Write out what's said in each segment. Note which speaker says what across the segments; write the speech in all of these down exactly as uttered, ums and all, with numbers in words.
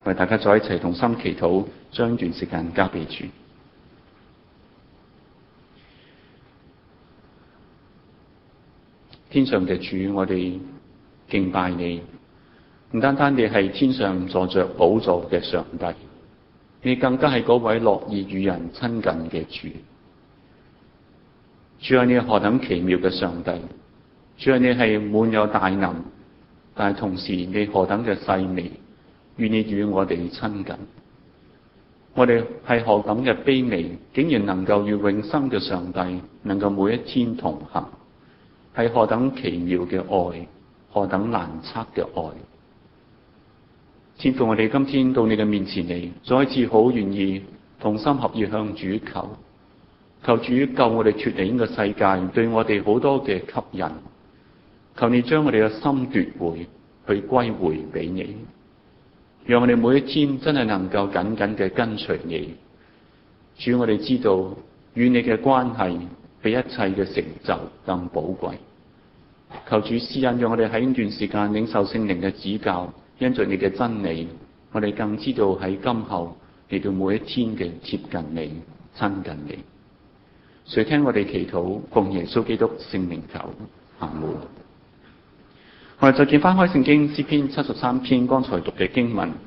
Speaker 1: 為大家再一齊同心祈禱，將呢段時間交俾主。天上嘅主，我哋敬拜你，唔單單你係天上坐着寶座嘅上帝，你更加係嗰位樂意與人親近嘅主。主啊，你係何等奇妙嘅上帝！主啊，你係滿有大能，但係同時你何等嘅細微，願意與我哋親近。我哋係何等嘅卑微，竟然能夠與永生嘅上帝能夠每一天同行，係何等奇妙嘅愛，何等難測嘅愛。天父，我哋今天到你嘅面前嚟，再一次好願意同心合意向主求，求主救我哋脫離呢個世界對我哋好多嘅吸引，求你將我哋嘅心奪回，去歸回俾你，讓我哋每一天真係能夠緊緊嘅跟隨你。主，我哋知道與你嘅關係比一切嘅成就更寶貴。求主施恩，讓我哋喺呢段時間領受聖靈嘅指教，因着你嘅真理，我哋更知道喺今後嚟到每一天嘅貼近你、親近你。垂聽我哋祈禱，奉耶穌基督聖名求，阿門。我哋再見翻開聖經詩篇七十三篇，剛才讀嘅經文，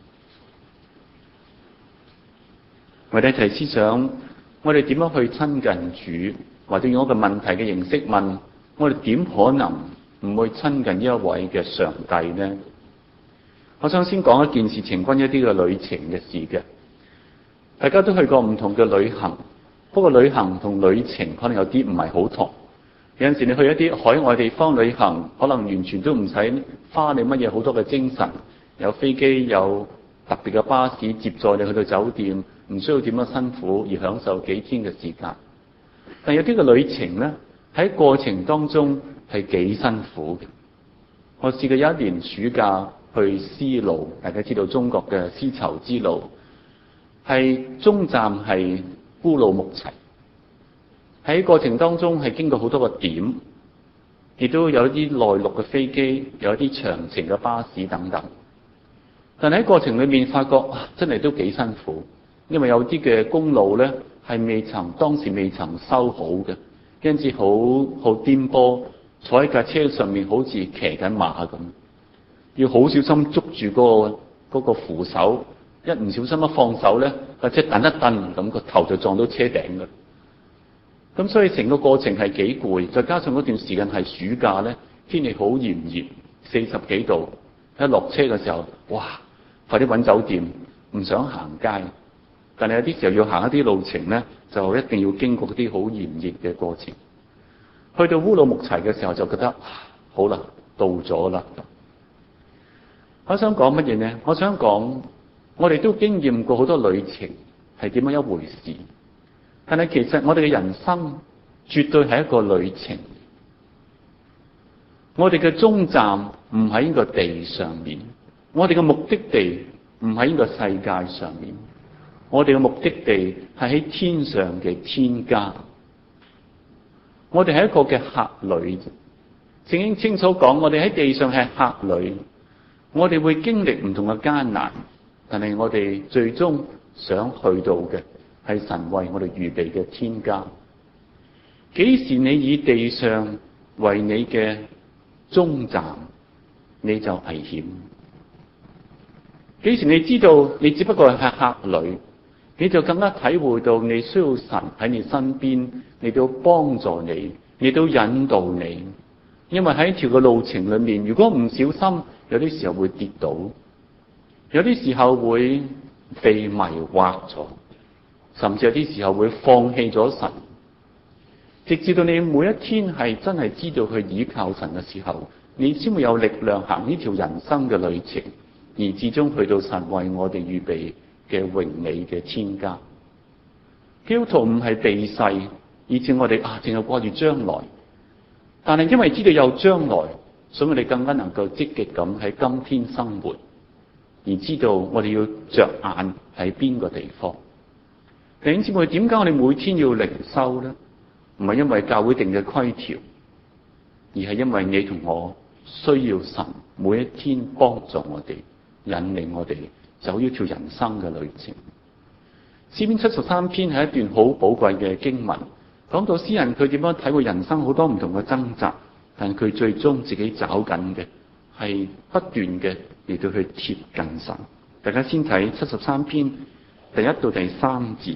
Speaker 1: 我哋一齊思想，我哋點樣去親近主，或者用一個問題嘅形式問，我哋點可能唔會親近呢一位嘅上帝呢？我想先講一件事情，關於一啲嘅旅程嘅事嘅。大家都去過唔同嘅旅行，不過旅行同旅程可能有啲唔係好同。有陣時你去一啲海外地方旅行，可能完全都唔使花你乜嘢好多嘅精神，有飛機，有特別嘅巴士接載你去到酒店，唔需要點樣辛苦而享受幾天嘅時間。但有啲嘅旅程呢，喺過程當中係幾辛苦嘅。我試過有一年暑假去絲路，大家知道中國嘅絲綢之路，係終站係烏魯木齊。喺過程當中係經過好多個點，亦都有一啲內陸嘅飛機，有一啲長程嘅巴士等等。但係喺過程裏面發覺，啊，真係都幾辛苦，因為有啲嘅公路咧係未曾當時未曾修好嘅，因此好好顛簸，坐喺架車上面好似騎緊馬咁，要好小心捉住嗰個嗰個扶手，一唔小心一放手咧，架車蹬一蹬咁，個頭就撞到車頂㗎。咁所以成個過程係幾攰，再加上嗰段時間係暑假咧，天氣好炎熱，四十幾度，一落車嘅時候，哇！快啲揾酒店，唔想行街。但係有啲時候要行一啲路程咧，就一定要經過啲好炎熱嘅過程。去到烏魯木齊嘅時候就覺得好啦，到咗啦。我想講乜嘢呢？我想講，我哋都經驗過好多旅程係點樣一回事。但係其實我哋嘅人生絕對係一個旅程，我哋嘅終站唔喺呢個地上面，我哋嘅目的地唔喺呢個世界上面，我哋嘅目的地係喺天上嘅天家。我哋係一個嘅客旅，聖經清楚講，我哋喺地上係客旅，我哋會經歷唔同嘅艱難，但係我哋最終想去到嘅係神為我哋預備嘅天家。幾時你以地上為你嘅終站，你就危險。幾時你知道你只不過係客旅，你就更加體會到你需要神喺你身邊，嚟到幫助你，嚟到引導你。因為喺條嘅路程裏面，如果唔小心，有啲時候會跌倒，有啲時候會被迷惑咗，甚至有啲時候會放棄咗神，直至到你每一天係真係知道去依靠神嘅時候，你先會有力量行呢條人生嘅旅程，而至終去到神為我哋預備嘅榮美嘅天家。基督徒唔係避世，以致我哋啊淨係掛住將來，但係因為知道有將來，所以我哋更加能夠積極咁喺今天生活，而知道我哋要着眼喺邊個地方。弟兄姊妹，點解我哋每天要靈修呢？唔係因為教會定嘅規條，而係因為你同我需要神每一天幫助我哋，引領我哋走呢條人生嘅旅程。詩篇七十三篇係一段好寶貴嘅經文，講到詩人佢點樣睇過人生好多唔同嘅掙扎，但佢最終自己找緊嘅係不斷嘅嚟到去貼近神。大家先睇七十三篇第一到第三節。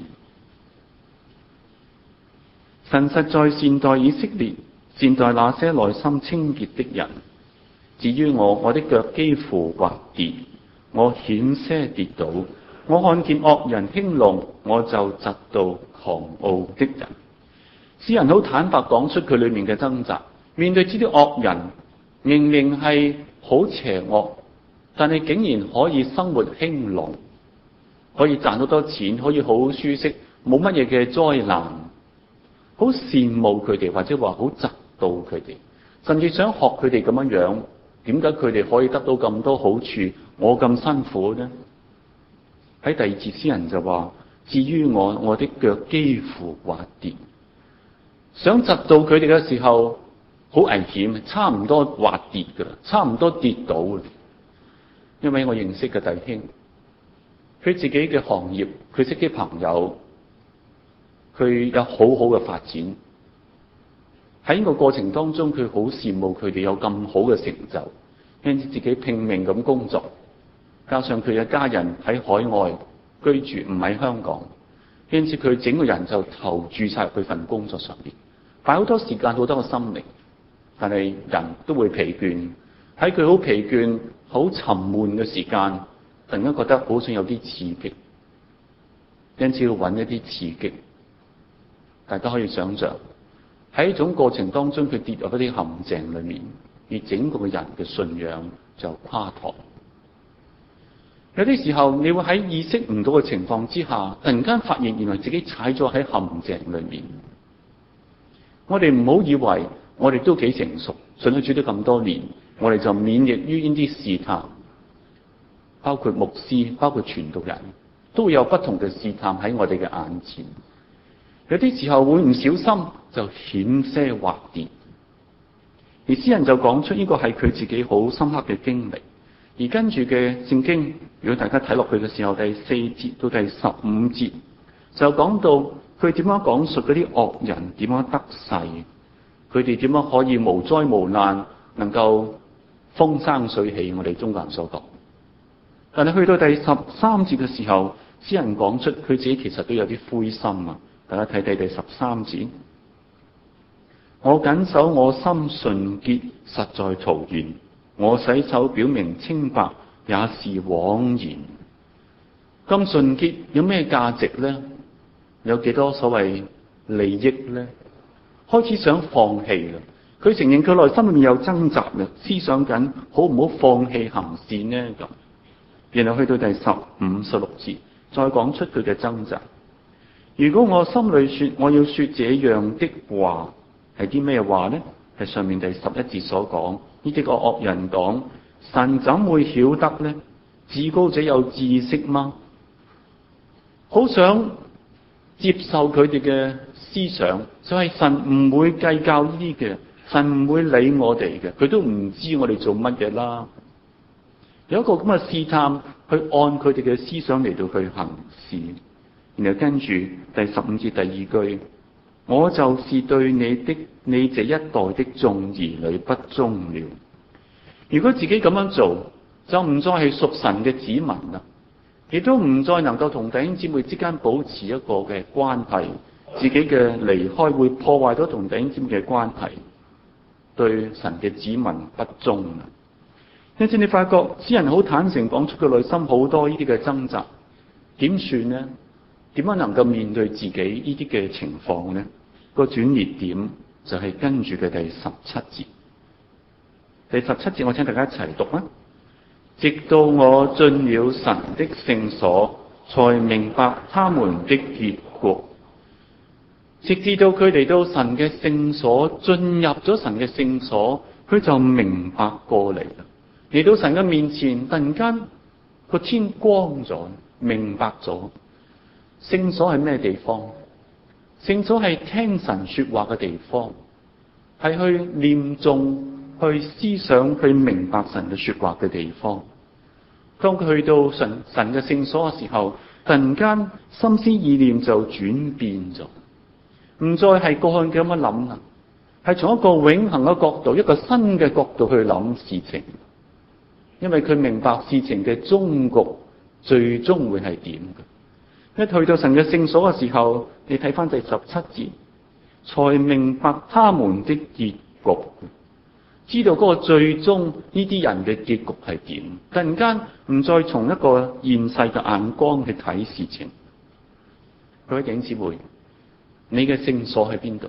Speaker 1: 神實在善待以色列，善待那些內心清潔的人。至於我，我的腳幾乎滑跌，我險些跌倒。我看見惡人興隆，我就嫉妒狂傲的人。詩人好坦白講出佢裏面嘅掙扎，面對呢啲惡人，明明係好邪惡，但係竟然可以生活興隆，可以賺到多錢，可以好舒適，冇乜嘢嘅災難，好羨慕佢哋，或者話好嫉妒佢哋，甚至想學佢哋咁樣樣。點解佢哋可以得到咁多好處，我咁辛苦呢？喺第二節詩人就話：至於我，我的腳幾乎滑跌。想窒到佢哋嘅時候，好危險，差唔多滑跌噶啦，差唔多跌倒啦。因為我認識嘅弟兄，佢自己嘅行業，佢識啲朋友，佢有好好嘅發展。喺呢個過程當中，佢好羨慕佢哋有咁好嘅成就，因此自己拼命咁工作，加上佢嘅家人喺海外居住，唔喺香港，因此佢整個人就投注晒佢份工作上邊，擺好多時間、好多個心力，但係人都會疲倦。喺佢好疲倦、好沉悶嘅時間，突然間覺得好想有啲刺激，因此要揾一啲刺激。大家可以想象。喺一種過程當中，佢跌入一啲陷阱裏面，而整個人嘅信仰就垮台。有啲時候，你會喺意識唔到嘅情況之下，突然間發現原來自己踩咗喺陷阱裏面。我哋唔好以為我哋都幾成熟，信咗主咗咁多年，我哋就免疫於呢啲試探。包括牧師，包括傳道人，都會有不同嘅試探喺我哋嘅眼前。有啲時候會唔小心就險些滑跌，而詩人就講出呢個係佢自己好深刻嘅經歷。而跟住嘅聖經，如果大家睇落去嘅時候，第四節到第十五節就講到佢點樣講述嗰啲惡人點樣得勢，佢哋點樣可以無災無難，能夠風生水起，我哋中國人所講。但係去到第十三節嘅時候，詩人講出佢自己其實都有啲灰心啊。大家睇睇第十三節，我謹守我心純潔，實在徒然；我洗手表明清白，也是枉然。咁純潔有咩價值呢？有幾多所謂利益呢？開始想放棄啦。佢承認佢內心裏面有掙扎啦，思想緊好唔好放棄行善呢？咁，然後去到第十五、十六節，再講出佢嘅掙扎。如果我心裏說我要說這樣的話，係啲咩話呢？係上面第十一節所講，呢啲個惡人講，神怎會曉得呢？至高者有知識嗎？好想接受佢哋嘅思想，就係、是、神唔會計較呢啲嘅，神唔會理我哋嘅，佢都唔知我哋做乜嘢啦。有一個咁嘅試探，去按佢哋嘅思想嚟到去行事。然後跟住第十五節第二句，我就是對你的你這一代的眾兒女不忠了。如果自己咁樣做，就唔再係屬神嘅子民啦，亦都唔再能夠同弟兄姊妹之間保持一個嘅關係。自己嘅離開會破壞到同弟兄姊妹嘅關係，對神嘅子民不忠啦。因此你發覺詩人好坦誠講出佢內心好多呢啲嘅掙扎，點算呢？點樣能夠面對自己呢啲嘅情況呢？個轉捩點就係跟住嘅第十七節。第十七節我請大家一齊讀啊！直到我進了神的聖所，才明白他們的結局。直至到佢嚟到神嘅聖所，進入咗神嘅聖所，佢就明白過嚟啦。嚟到神嘅面前，突然間個天光咗，明白咗。聖所係咩地方？聖所係聽神說話嘅地方，係去念誦、去思想、去明白神嘅說話嘅地方。 當佢去到神神嘅聖所嘅時候，突然間心思意念就轉變咗，唔再係過去嘅咁樣諗啦，係從一個永恆嘅角度，一個新嘅角度去諗事情。因為佢明白事情嘅終局最終會係點嘅。一去到神嘅聖所嘅時候，你睇翻第十七節，才明白他們的結局，知道嗰個最終呢啲人嘅結局係點。突然間唔再從一個現世嘅眼光去睇事情。各位弟兄姊妹，你嘅聖所喺邊度？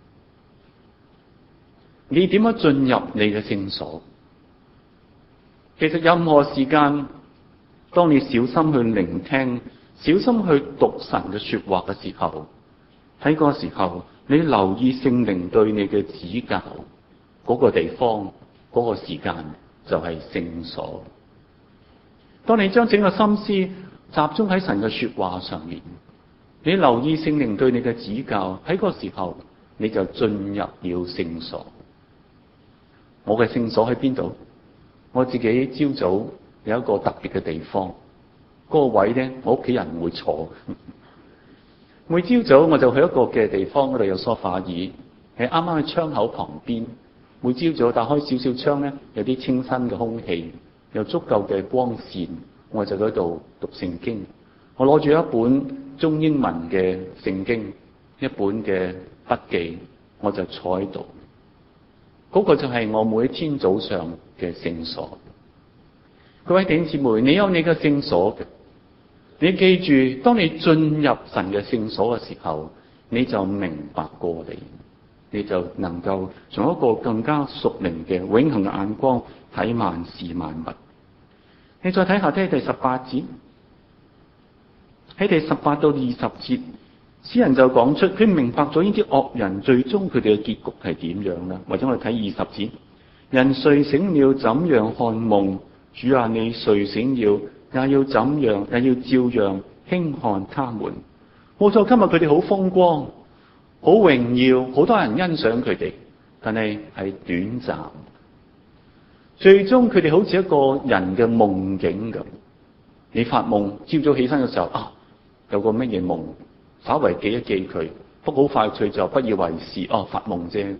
Speaker 1: 你點樣進入你嘅聖所？其實任何時間，當你小心去聆聽、小心去讀神嘅說話嘅時候，喺嗰個時候，你留意聖靈對你嘅指教，嗰個地方、嗰個時間就係聖所。當你將整個心思集中喺神嘅說話上面，你留意聖靈對你嘅指教，喺嗰個時候，你就進入了聖所。我嘅聖所喺邊度？我自己朝早有一個特別嘅地方，嗰個位咧，我屋企人唔會坐。每朝早我就去一個嘅地方，嗰度有梳化椅，喺啱啱喺窗口旁邊。每朝早打開少少窗咧，有啲清新嘅空氣，有足夠嘅光線，我就喺度讀聖經。我攞住一本中英文嘅聖經，一本嘅筆記，我就坐喺度。嗰個就係我每一天早上嘅聖所。各位弟兄姊妹，你有你嘅聖所嘅，你記住，當你進入神嘅聖所嘅時候，你就明白過嚟，你就能夠從一個更加屬靈嘅永恆嘅眼光睇萬事萬物。你再睇下睇第十八節，喺第十八到二十節，詩人就講出佢明白咗呢啲惡人最終佢哋嘅結局係點樣啦。或者我哋睇二十節，人睡醒了怎樣看夢？主啊，你睡醒了也要怎樣，也要照樣輕看他們。冇錯，今日佢哋好風光，好榮耀，好多人欣賞佢哋，但係係短暫。最終佢哋好似一個人嘅夢境咁。你發夢，朝早起身嘅時候啊，有個乜嘢夢？稍為記一記佢，不過好快脆就不以為是。哦，發夢啫。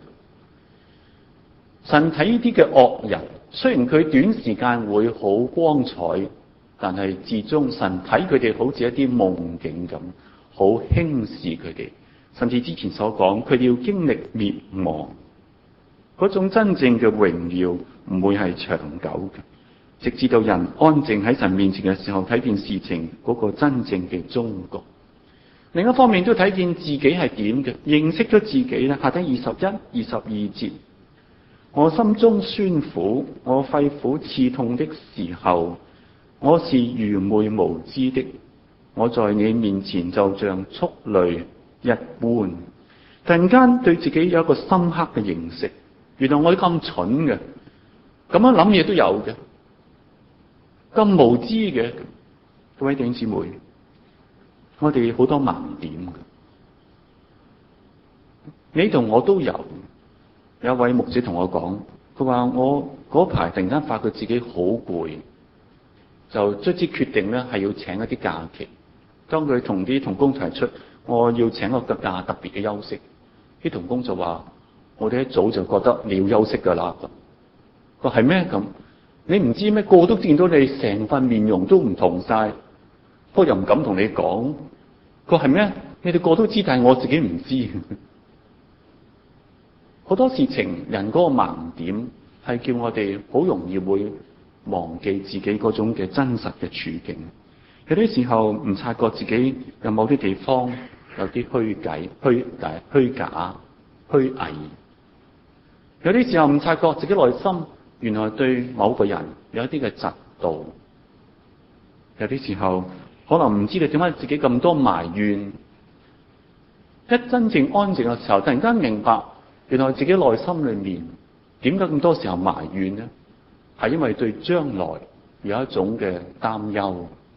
Speaker 1: 神睇呢啲嘅惡人，雖然佢短時間會好光彩，但係至終神睇佢哋好似一啲夢境咁，好輕視佢哋。甚至之前所講，佢哋要經歷滅亡，嗰種真正嘅榮耀唔會係長久嘅，直至到人安靜喺神面前嘅時候，睇見事情嗰個真正嘅終局。另一方面都睇見自己係點嘅，認識咗自己咧。下底二十一、二十二節，我心中酸苦，我肺腑刺痛的時候，我是愚昧無知的，我在你面前就像畜類一般。突然間對自己有一個深刻嘅認識，原來我咁蠢嘅，咁樣諗嘢都有嘅，咁無知嘅。各位弟兄姊妹，我哋好多盲點嘅，你同我都有。有一位牧者同我講，佢話我嗰排突然間發覺自己好攰，就卒之決定咧係要請一啲假期。當佢同啲同工提出我要請個特假特別嘅休息，啲同工就話：我哋一早就覺得你要休息噶啦。佢話係咩咁？你唔知咩？個個都見到你成份面容都唔同晒，不過又唔敢同你講。佢話係咩？你哋個個都知，但係我自己唔知。好多事情，人嗰個盲點係叫我哋好容易會忘記自己嗰種嘅真實嘅處境。有啲時候唔察覺自己有某啲地方有啲虛計、虛假、虛假、虛偽。有啲時候唔察覺自己內心原來對某個人有一啲嘅嫉妒。有啲時候可能唔知道點解自己咁多埋怨。一真正安靜嘅時候，突然間明白，原來自己內心裏面點解咁多時候埋怨呢？係因為對將來有一種嘅擔憂。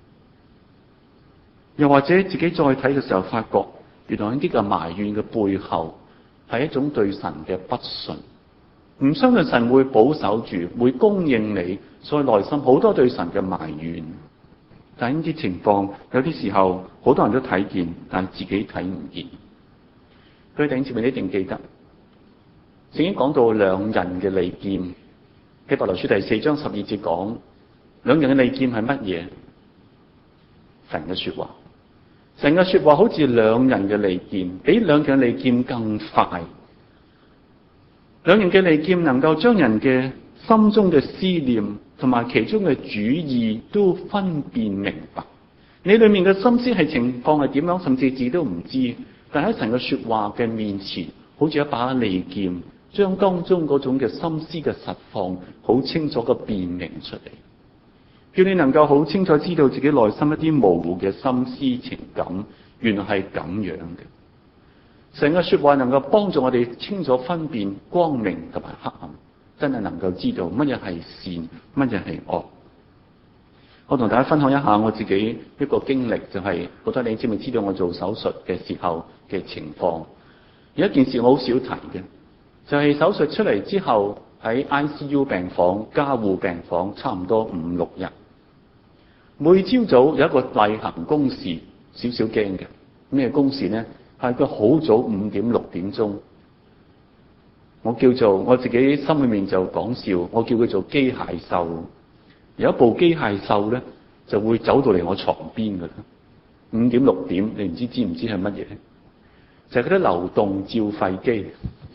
Speaker 1: 又或者自己再睇嘅時候，發覺原來呢啲嘅埋怨嘅背後係一種對神嘅不信。 唔相信神會保守住，會供應你，所以內心好多對神嘅埋怨。但係呢啲情況有啲時候好多人都睇見，但係自己睇唔見。各位弟兄姊妹，你一定記得，聖經講到兩人嘅利劍，希伯來書第四章十二節講，兩人嘅利劍係乜嘢？神嘅說話，神嘅說話好似兩人嘅利劍，比兩人嘅利劍更快。兩人嘅利劍能夠將人嘅心中嘅思念同埋其中嘅主意都分辨明白。你裏面嘅心思係情況係點樣，甚至自己都唔知。但喺神嘅說話嘅面前，好似一把利劍，將當中嗰種嘅心思嘅實況好清楚嘅辨明出嚟，叫你能夠好清楚知道自己內心一啲模糊嘅心思情感，原來係咁樣嘅。神嘅說話能夠幫助我哋清楚分辨光明同埋黑暗，真係能夠知道乜嘢係善，乜嘢係惡。我同大家分享一下我自己一個經歷，就係好多你知唔知道我做手術嘅時候嘅情況。有一件事我好少提嘅，就係手術出嚟之後喺 I C U 病房、加護病房差唔多五六日，每朝早有一個例行公事，少少驚嘅。咩公事呢？係佢好早五點六點鐘，我叫做我自己心裏面就講笑，我叫佢做機械獸。有一部機械獸咧，就會走到嚟我床邊㗎啦。五點六點，你唔知知唔知係乜嘢？就係嗰啲流動照肺機，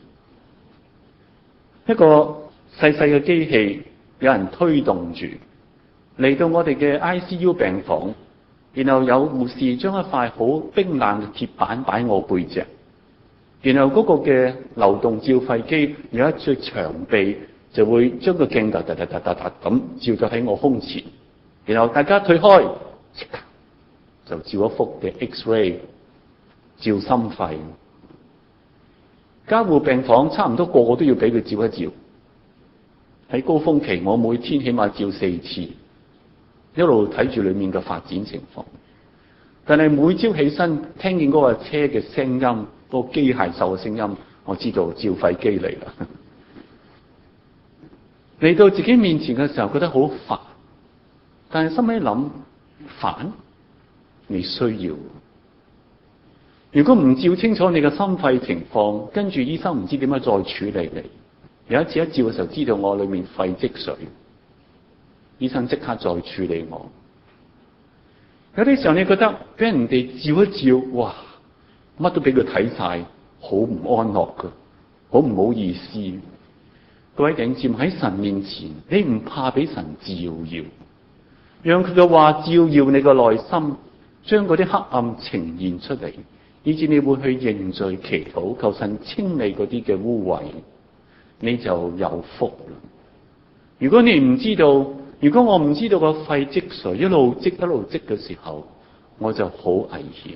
Speaker 1: 一個細細嘅機器，有人推動住嚟到我哋嘅 I C U 病房。然後有護士將一塊好冰冷嘅鐵板擺我背脊，然後嗰個嘅流動照肺機有一隻長臂，就會將個鏡頭突突突突突咁照咗喺我胸前，然後大家退開，即刻就照一幅嘅 X-ray 照心肺。加護病房差唔多個個都要俾佢照一照，喺高峰期我每天起碼照四次。一路睇住裏面嘅發展情況，但係每朝起身聽見嗰個車嘅聲音，嗰、嗰個機械獸嘅聲音，我知道照肺機嚟啦。嚟到自己面前嘅時候，覺得好煩，但係心裏諗煩，你需要。如果唔照清楚你嘅心肺情況，跟住醫生唔知點樣再處理你。有一次一照嘅時候，知道我裏面肺積水。醫生即刻再處理我。有啲時候你覺得俾人哋照一照，哇，乜都俾佢睇晒，好唔安樂㗎，好唔好意思。各位弟兄姊妹，喺神面前，你唔怕俾神照耀，讓佢嘅話照耀你個內心，將嗰啲黑暗呈現出嚟，以至你會去認罪祈禱，求神清理嗰啲嘅污穢，你就有福啦。如果你唔知道，如果我唔知道個肺積水一路積一路積嘅時候，我就好危險。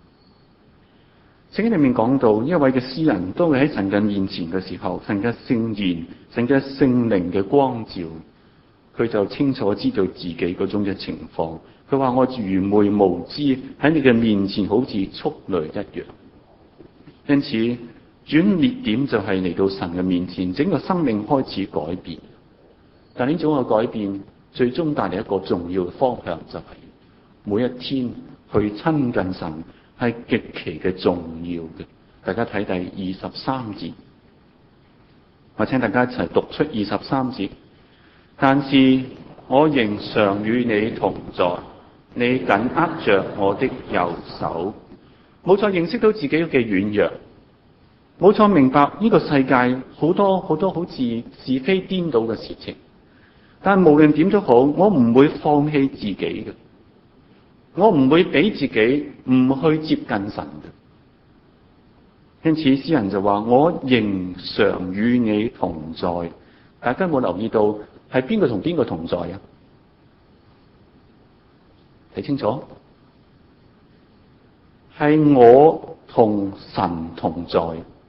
Speaker 1: 聖經裏面講到，一位嘅詩人都會喺神嘅面前嘅時候，神嘅聖言、神嘅聖靈嘅光照，佢就清楚知道自己嗰種嘅情況。佢話：我愚昧無知，喺你嘅面前好似畜類一樣。因此轉捩點就係嚟到神嘅面前，整個生命開始改變。但呢種嘅改變，最終帶嚟一個重要嘅方向，就係每一天去親近神，係極其嘅重要嘅。大家睇第二十三節，我請大家一齊讀出二十三節。但是我仍常與你同在，你緊握着我的右手。冇錯，認識到自己嘅軟弱，冇錯，明白呢個世界好多好多好似是非顛倒嘅事情。但無論點都好，我唔會放棄自己嘅，我唔會俾自己唔去接近神嘅。因此詩人就話：我仍常與你同在。大家有冇留意到係邊個同邊個同在啊？睇清楚，係我同神同在。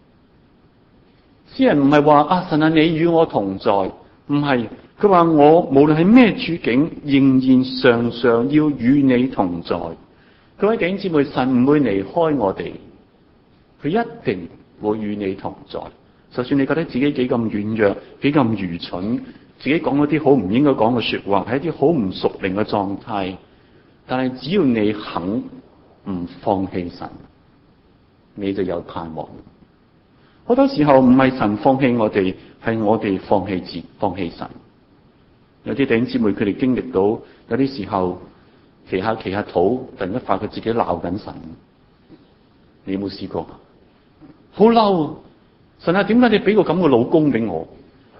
Speaker 1: 詩人唔係話啊，神啊，你與我同在，唔係。佢話我無論係咩處境，仍然常常要與你同在。各位弟兄姊妹，神唔會離開我哋，佢一定會與你同在。 就算你覺得自己幾咁軟弱，幾咁愚蠢，自己講嗰啲好唔應該講嘅說話，係一啲好唔屬靈嘅狀態，但係只要你肯唔放棄神，你就有盼望。好多時候唔係神放棄我哋，係我哋放棄自放棄神。有啲弟兄姊妹佢哋經歷到，有啲時候祈下祈下禱，突然間發覺自己鬧緊神。你有冇試過？好嬲！神啊，點解你俾個咁嘅老公俾我？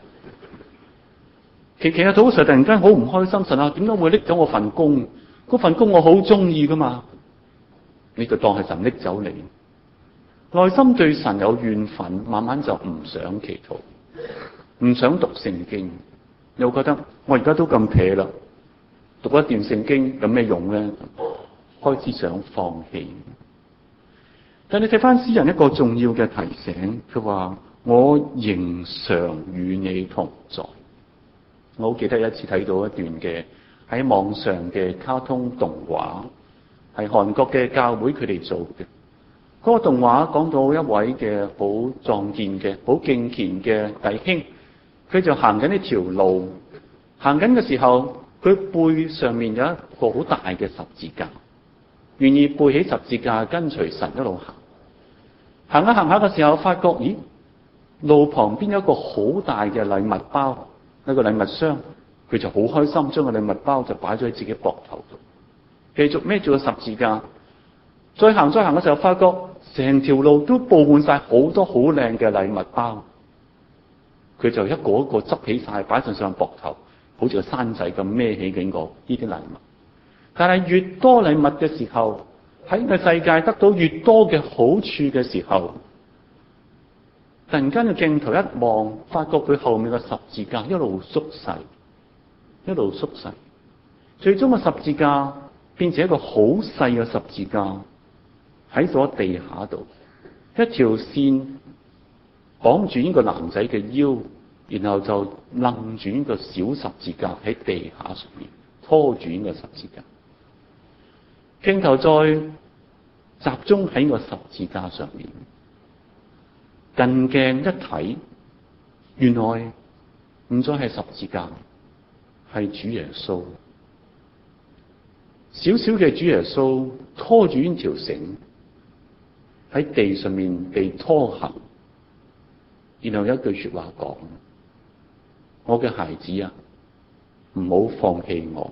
Speaker 1: 祈祈下禱嘅時候，突然間好唔開心。神啊，點解會拎走我份工？嗰份工我好中意噶嘛？你就當係神拎走你。內心對神有怨憤，慢慢就唔想祈禱，唔想讀聖經，又覺得我而家都咁撇啦，讀一段聖經有咩用咧？開始想放棄。但你睇翻詩人一個重要嘅提醒，佢話我仍常與你同在。我好記得有一次睇到一段嘅喺網上嘅卡通動畫，係韓國嘅教會佢哋做嘅。嗰個動畫講到一位嘅好壯健嘅、好敬虔嘅弟兄，佢就行緊呢條路，行緊嘅時候，佢背上面有一個好大嘅十字架，願意背起十字架跟隨神一路行。行下行下嘅時候，發覺咦，路旁邊有一個好大嘅禮物包，一個禮物箱，佢就好開心，將個禮物包就擺咗喺自己膊頭度，繼續孭住個十字架。再行再行嘅時候，發覺成條路都佈滿晒好多好靚嘅禮物包，佢就一個一個執起晒，擺上上膊頭，好似個山仔咁孭起幾個呢啲禮物。但係越多禮物嘅時候，喺個世界得到越多嘅好處嘅時候，突然間個鏡頭一望，發覺佢後面嘅十字架一路縮細，一路縮細，最終個十字架變成一個好細嘅十字架。喺咗地下度，一條線綁住呢個男仔嘅腰，然後就楞住呢個小十字架喺地下上面，拖住呢個十字架。鏡頭再集中喺個十字架上面，近鏡一睇，原來唔再係十字架，係主耶穌。小小嘅主耶穌拖住呢條繩，喺地上面被拖行，然後有一句說話講：我嘅孩子啊，唔好放棄我。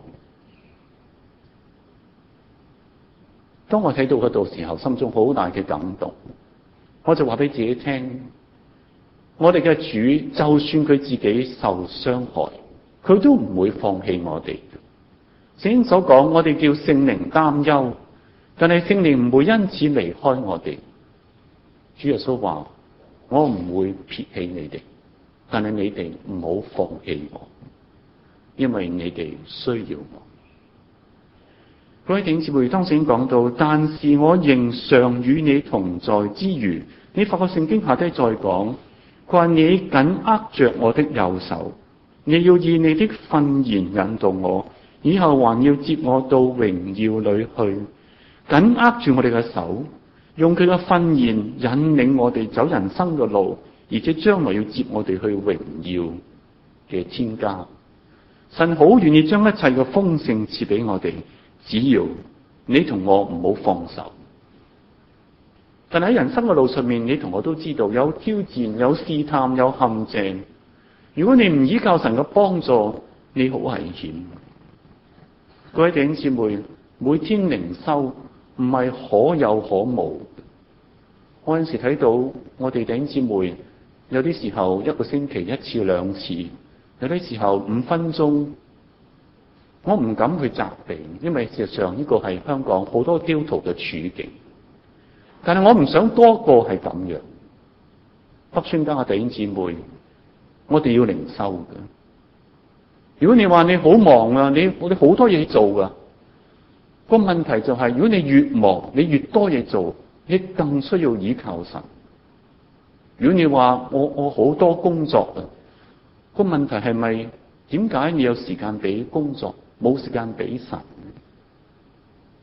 Speaker 1: 當我睇到嗰度時候，心中好大嘅感動，我就話俾自己聽：我哋嘅主，就算佢自己受傷害，佢都唔會放棄我哋。聖經所講，我哋叫聖靈擔憂，但係聖靈唔會因此離開我哋。主耶穌話：我唔會撇棄你哋，但係你哋唔好放棄我，因為你哋需要我。各位弟兄姊妹，當聖經講到，但是我仍常與你同在之餘，你發覺聖經下低再講，佢話你緊握着我的右手，你要以你的訓言引導我，以後還要接我到榮耀裏去。緊握住我哋嘅手，用佢嘅訓言引領我哋走人生嘅路，而且將來要接我哋去榮耀嘅天家。神好願意將一切嘅豐盛賜俾我哋，只要你同我唔好放手。但係喺人生嘅路上面，你同我都知道有挑戰、有試探、有陷阱。如果你唔依靠神嘅幫助，你好危險。各位弟兄姊妹，每天靈修唔係可有可無。我有陣時睇到我哋弟兄姊妹，有啲時候一個星期一次兩次，有啲時候五分鐘。我唔敢去責備，因為事實上呢個係香港好多基督徒嘅處境。但係我唔想多個係咁樣。北宣家嘅弟兄姊妹，我哋要靈修嘅。如果你話你好忙啊，你我哋好多嘢做噶。個問題就係，如果你越忙，你越多嘢做，你更需要依靠神。如果你話我我好多工作啊，個問題係咪點解你有時間俾工作，冇時間俾神？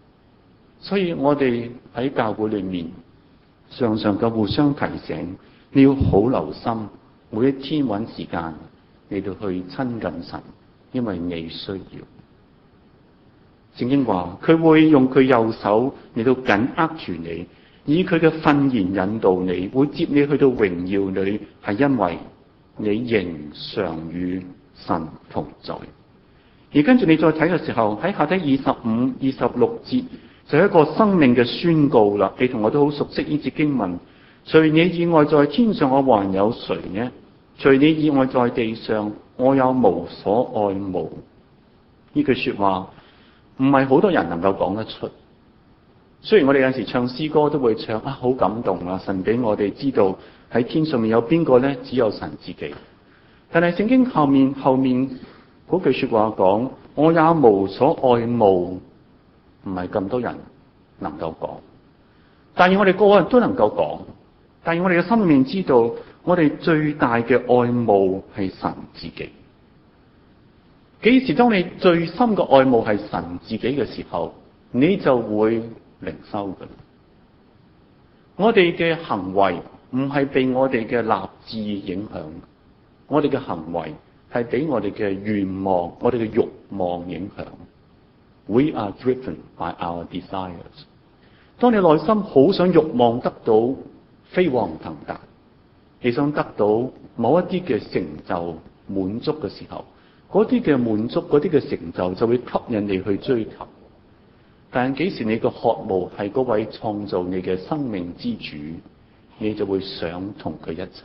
Speaker 1: 所以我哋喺教會裏面常常嘅互相提醒， 你要好留心，每一天揾時間嚟到去親近神，因為你需要。聖經話佢會用佢右手嚟到緊握住你，以佢嘅訓言引導你，會接你去到榮耀裏，係因為你仍常與神同在。而跟住你再睇嘅時候，喺下底二十五、二十六節就係一個生命嘅宣告啦。你同我都好熟悉呢節經文。除你以外在天上我還有誰呢？除你以外在地上我有無所愛慕。呢句說話唔係好多人能夠講得出。雖然我哋有時唱詩歌都會唱啊，好感動啊，神俾我哋知道喺天上面有邊個呢？只有神自己。但係聖經後面後面嗰句說話講，我也無所愛慕，唔係咁多人能夠講。但係我哋個個人都能夠講。但係我哋嘅心裏面知道，我哋最大嘅愛慕係神自己。幾時當你最深嘅愛慕係神自己嘅時候，你就會靈修㗎。我哋嘅行為唔係被我哋嘅立志影響，我哋嘅行為係俾我哋嘅願望、我哋嘅慾望影響。We are driven by our desires。當你內心好想慾望得到飛黃騰達，你想得到某一啲嘅成就滿足嘅時候，嗰啲嘅滿足、嗰啲嘅成就就會吸引你去追求。但幾時你嘅渴慕係嗰位創造你嘅生命之主，你就會想同佢一齊。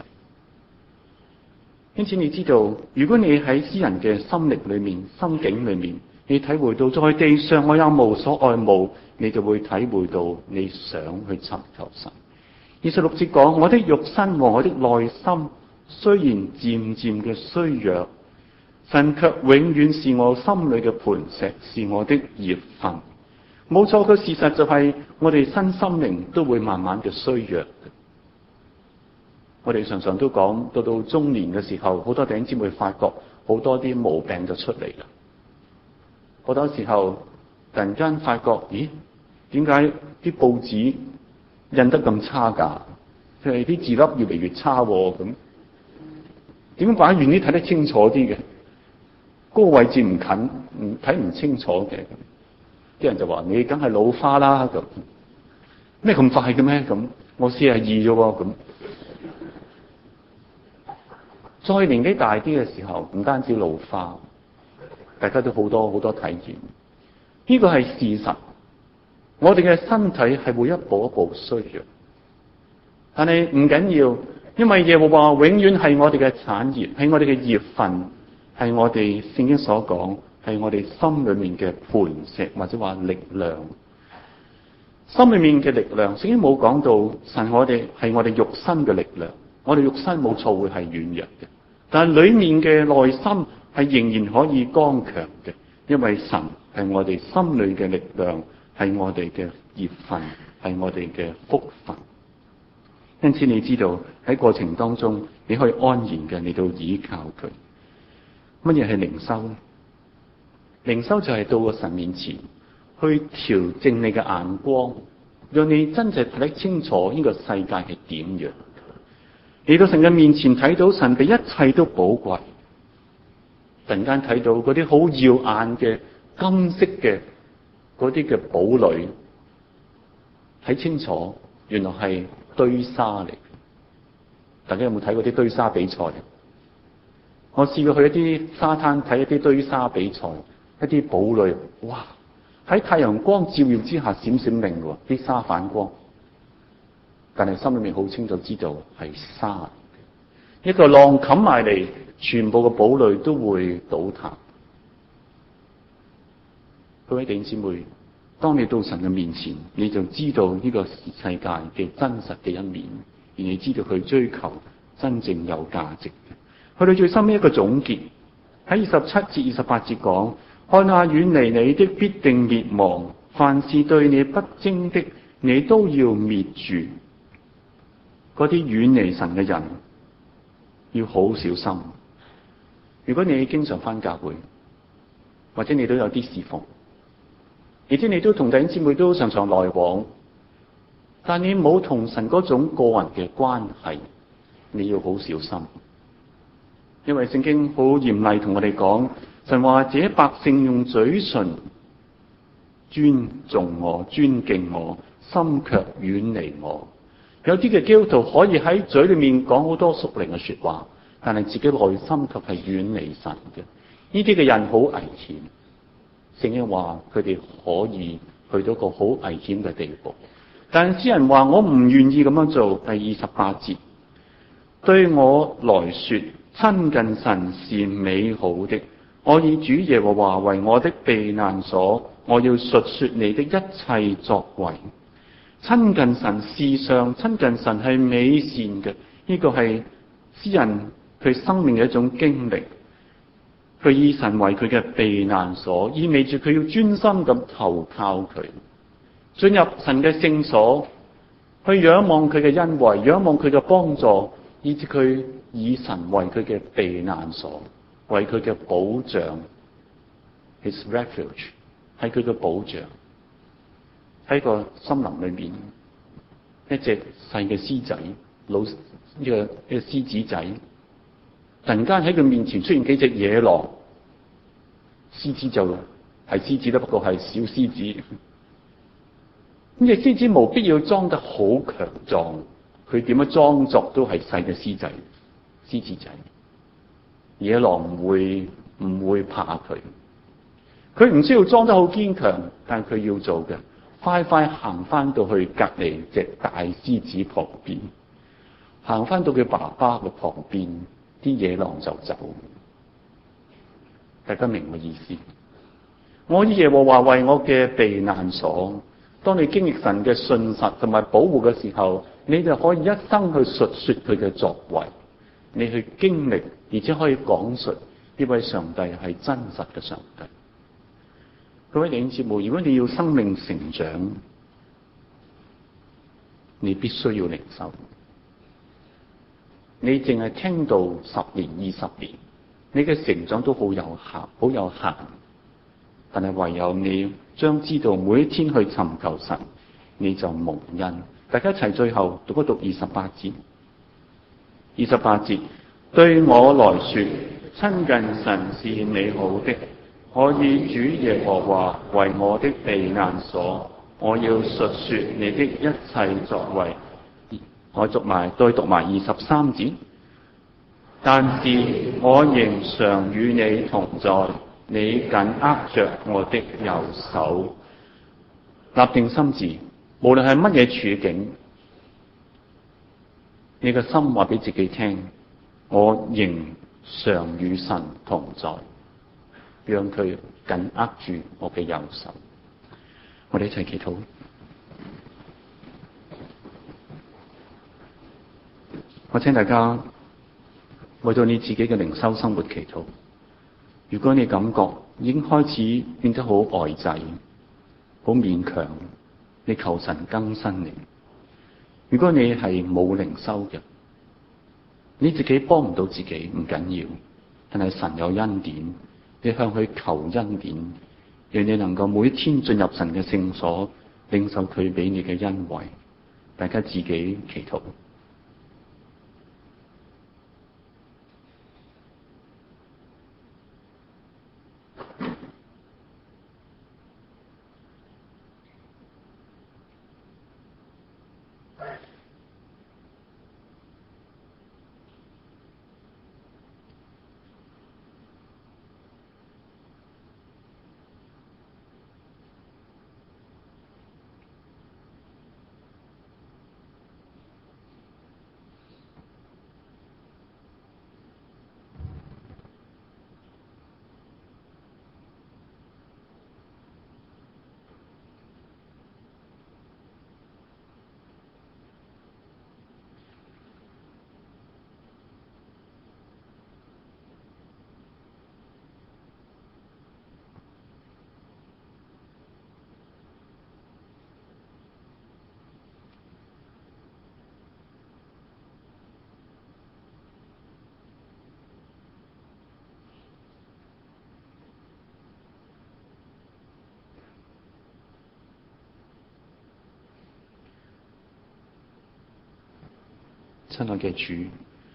Speaker 1: 因此你知道，如果你喺詩人嘅心靈裏面、心境裏面，你體會到在地上我有無所愛慕，你就會體會到你想去尋求神。二十六節講，我的肉身和我的內心雖然漸漸嘅衰弱，神卻永遠是我心裏嘅磐石，是我的業份。冇錯，個事實就係我哋身心靈都會慢慢嘅衰弱。我哋常常都講，到到中年嘅時候，好多弟兄姊妹發覺好多啲毛病就出嚟啦。好多時候突然間發覺，咦，點解啲報紙印得咁差㗎？即係啲字粒越嚟越差喎，咁點解擺遠啲睇得清楚啲嘅？嗰個位置唔近，唔睇唔清楚嘅。啲人就話：你梗係老花啦咁。咩咁快嘅咩？咁我四十二啫喎咁。再年紀大啲嘅時候，唔單止老花，大家都好多好多體驗。呢個係事實。我哋嘅身體係會一步一步衰弱，但係唔緊要，因為耶和華永遠係我哋嘅產業，係我哋嘅業份，係我哋聖經所講，係我哋心裏面嘅磐石，或者話力量。心裏面嘅力量，聖經冇講到神我哋係我哋肉身嘅力量，我哋肉身冇錯會係軟弱嘅，但係裏面嘅內心係仍然可以剛強嘅，因為神係我哋心裏嘅力量。係我哋嘅業份，係我哋嘅福分。因此你知道喺過程當中，你可以安然嘅嚟到依靠佢。乜嘢係靈修呢？靈修就係到個神面前去調整你嘅眼光，讓你真正睇得清楚呢個世界係點樣。嚟到神嘅面前睇到神比一切都寶貴，突然間睇到嗰啲好耀眼嘅金色嘅嗰啲嘅堡壘，睇清楚，原來係堆沙嚟。大家有冇睇過啲堆沙比賽？我試過去一啲沙灘睇一啲堆沙比賽，一啲堡壘，哇！喺太陽光照耀之下閃閃亮喎，啲沙反光。但係心裏面好清楚知道係沙，一個浪冚埋嚟，全部嘅堡壘都會倒塌。各位弟兄姊妹，當你到神嘅面前，你就知道呢個世界嘅真實嘅一面，而你知道佢追求真正有價值嘅。去到最深一個總結，喺二十七至二十八節講：看哪，遠離你的必定滅亡，凡是對你不貞的，你都要滅絕。嗰啲遠離神嘅人要好小心。如果你經常返教會，或者你都有啲侍奉，而且你都同弟兄姊妹都常常來往，但你冇同神嗰種個人嘅關係， 你要好小心，因為聖經好嚴厲同我哋講，神話這百姓用嘴唇尊重我、尊敬我，心卻遠離我。有啲嘅基督徒可以喺嘴裏面講好多屬靈嘅說話，但係自己內心卻係遠離神嘅。呢啲嘅人好危險。聖經話佢哋可以去到一個好危險嘅地步。但係詩人話我唔願意咁樣做。第二十八節，對我來說，親近神是美好的。我以主耶和華為我的避難所，我要述說你的一切作為。親近神，事上親近神係美善嘅，呢個係詩人佢生命嘅一種經歷。佢以神為佢嘅避難所，意味住佢要專心咁投靠佢，進入神嘅聖所，去仰望佢嘅恩惠，仰望佢嘅幫助，以至佢以神為佢嘅避難所，為佢嘅保障。His refuge 係佢嘅保障。喺個森林裏面，一隻細嘅獅仔，老呢個呢個獅子仔，突然間喺佢面前出現幾隻野狼，獅子就係獅子啦，不過係小獅子。咁隻獅子冇必要裝得好強壯，佢點樣裝作都係細嘅獅仔、獅子仔。野狼唔會唔會怕佢，佢唔需要裝得好堅強，但係佢要做嘅，快快行翻到去隔籬隻大獅子旁邊，行翻到佢爸爸嘅旁邊，啲野狼就走。大家明我意思？我以耶和華為我嘅避難所。當你經歷神嘅信實同埋保護嘅時候，你就可以一生去述說佢嘅作為，你去經歷，而且可以講述呢位上帝係真實嘅上帝。各位弟兄姊妹，如果你要生命成長，你必須要靈修。你淨係聽到十年、二十年，你嘅成長都好有限，好有限。但係唯有你將知道每一天去尋求神，你就蒙恩。大家一齊最後讀一讀二十八節。二十八節，對我來說，親近神是美好的。我以主耶和華為我的避難所，我要述說你的一切作為。我讀埋，再讀埋二十三節。但是我仍常與你同在，你緊握着我的右手。立定心志，無論係乜嘢處境，你嘅心話俾自己聽，我仍常與神同在，讓佢緊握住我嘅右手。我哋一齊祈禱。我請大家為咗你自己嘅靈修生活祈禱。如果你感覺已經開始變得好呆滯、好勉強，你求神更新你。如果你係冇靈修嘅，你自己幫唔到自己唔緊要，但係神有恩典，你向佢求恩典，讓你能夠每一天進入神嘅聖所，領受佢俾你嘅恩惠。大家自己祈禱。親愛嘅主，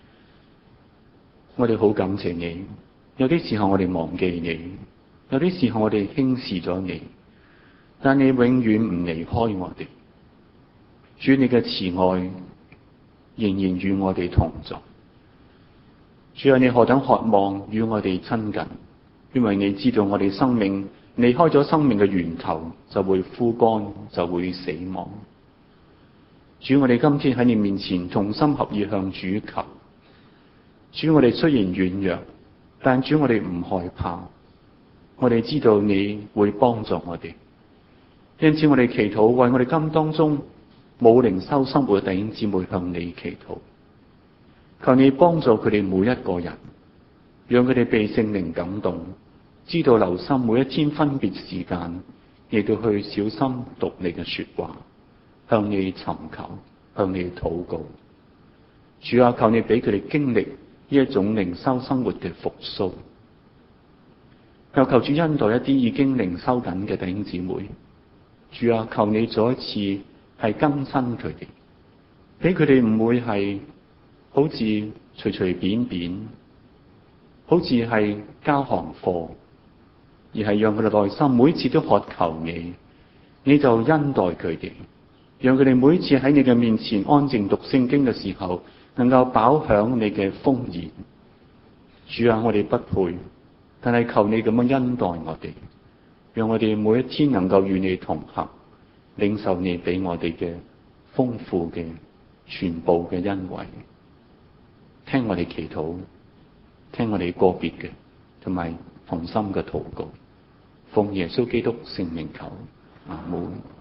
Speaker 1: 我哋好感謝你。有啲時候我哋忘記你，有啲時候我哋輕視咗你，但你永遠唔離開我哋。主，你嘅慈愛仍然與我哋同在。主啊，你何等渴望與我哋親近，因為你知道我哋生命離開咗生命嘅源頭，就會枯乾，就會死亡。主，我哋今天喺你面前同心合意向主求。主，我哋雖然軟弱，但主，我哋唔害怕。我哋知道你會幫助我哋，因此我哋祈禱，為我哋今當中冇靈修生活嘅弟兄姊妹向你祈禱。求你幫助佢哋每一個人，讓佢哋被聖靈感動，知道留心每一天分別時間，亦都去小心讀你嘅說話，向你尋求，向你禱告。主啊，求你俾佢哋經歷呢一種靈修生活嘅復甦。又求主恩待一啲已經靈修緊嘅弟兄姊妹。主啊，求你再一次係更新佢哋，俾佢哋唔會係好似隨隨便便，好似係交行貨，而係讓佢哋內心每次都渴求你，你就恩待佢哋，讓佢哋每次喺你嘅面前安靜讀聖經嘅時候，能夠飽享你嘅豐筵。主啊，我哋不配，但係求你咁樣恩待我哋，讓我哋每一天能夠與你同行，領受你俾我哋嘅豐富嘅全部嘅恩惠。聽我哋祈禱，聽我哋個別嘅同埋同心嘅禱告，奉耶穌基督聖名求，阿門。